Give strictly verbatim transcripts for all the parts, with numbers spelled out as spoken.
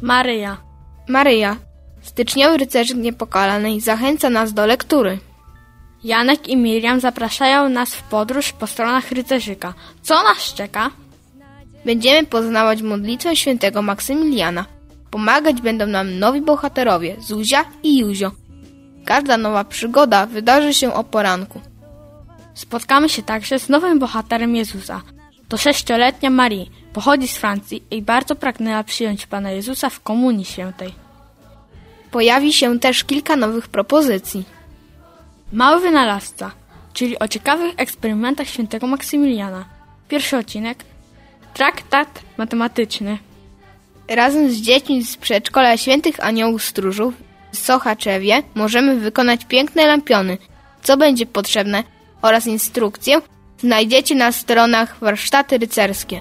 Maryja. Maryja, styczniowy rycerzyk niepokalanej, zachęca nas do lektury. Janek i Miriam zapraszają nas w podróż po stronach rycerzyka. Co nas czeka? Będziemy poznawać modlitwę świętego Maksymiliana. Pomagać będą nam nowi bohaterowie, Zuzia i Józio. Każda nowa przygoda wydarzy się o poranku. Spotkamy się także z nowym bohaterem Jezusa. To sześcioletnia Marii, pochodzi z Francji i bardzo pragnęła przyjąć Pana Jezusa w Komunii Świętej. Pojawi się też kilka nowych propozycji. Mały wynalazca, czyli o ciekawych eksperymentach świętego Maksymiliana. Pierwszy odcinek. Traktat matematyczny. Razem z dziećmi z przedszkola Świętych Aniołów Stróżów w Sochaczewie możemy wykonać piękne lampiony. Co będzie potrzebne oraz instrukcję znajdziecie na stronach Warsztaty Rycerskie.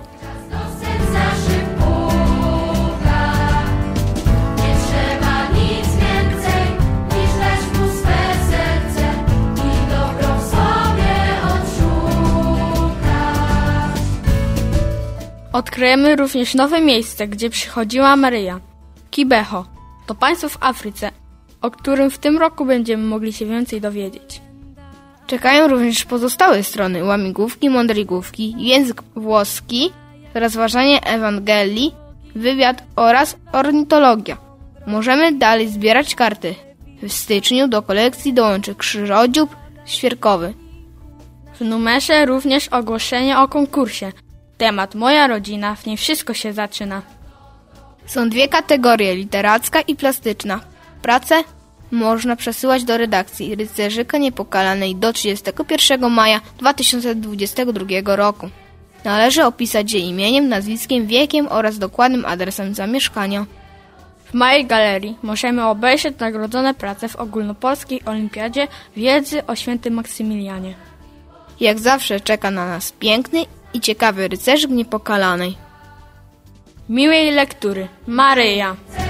Odkryjemy również nowe miejsce, gdzie przychodziła Maryja. Kibeho. To państwo w Afryce, o którym w tym roku będziemy mogli się więcej dowiedzieć. Czekają również pozostałe strony, łamigłówki, mądrigłówki, język włoski, rozważanie Ewangelii, wywiad oraz ornitologia. Możemy dalej zbierać karty. W styczniu do kolekcji dołączy krzyżodziób świerkowy. W numerze również ogłoszenie o konkursie. Temat Moja rodzina, w niej wszystko się zaczyna. Są dwie kategorie, literacka i plastyczna. Pracę można przesyłać do redakcji Rycerzyka Niepokalanej do trzydziestego pierwszego maja dwa tysiące dwudziestego drugiego roku. Należy opisać je imieniem, nazwiskiem, wiekiem oraz dokładnym adresem zamieszkania. W mojej galerii możemy obejrzeć nagrodzone prace w ogólnopolskiej olimpiadzie wiedzy o świętym Maksymilianie. Jak zawsze czeka na nas piękny i ciekawy rycerzyk Niepokalanej. Miłej lektury. Maryja.